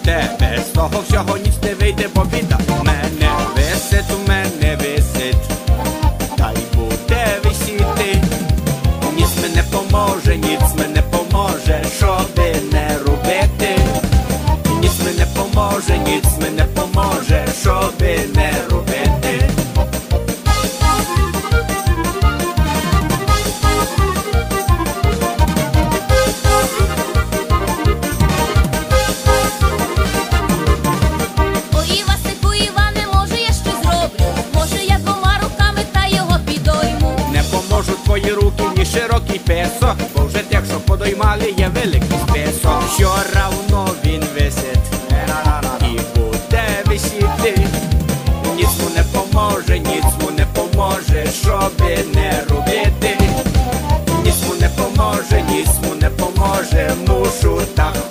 тебе з того всього ніц не вийде, бо біда мене висить, та й буде висіти. Ніц ми не поможе, ніц ми не поможе, що би не робити. Ніц ми не поможе, ніц ми не поможе, що би не робити. Ой, Васику, Іване, може я щось зроблю? Може я двома руками та його підойму? Не поможуть твої руки, ні широкий песок, бо вже якщо подоймали, є великий список. Що равно він висить і буде висіти. Ніц му не поможе, ніц му не поможе, що би не робити. Ніц му не поможе, ніц му не поможе, мушу так